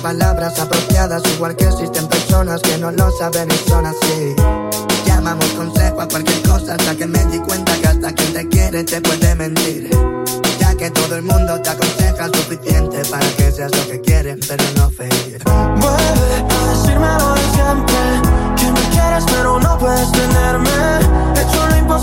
palabras apropiadas, igual que existen personas que no lo saben y son así. Llamamos consejo a cualquier cosa hasta que me di cuenta que hasta quien te quiere te puede mentir. Ya que todo el mundo te aconseja suficiente para que seas lo que quieren, pero no ferir. Vuelve a decirme lo de siempre, que me quieres pero no puedes tenerme. He hecho lo imposible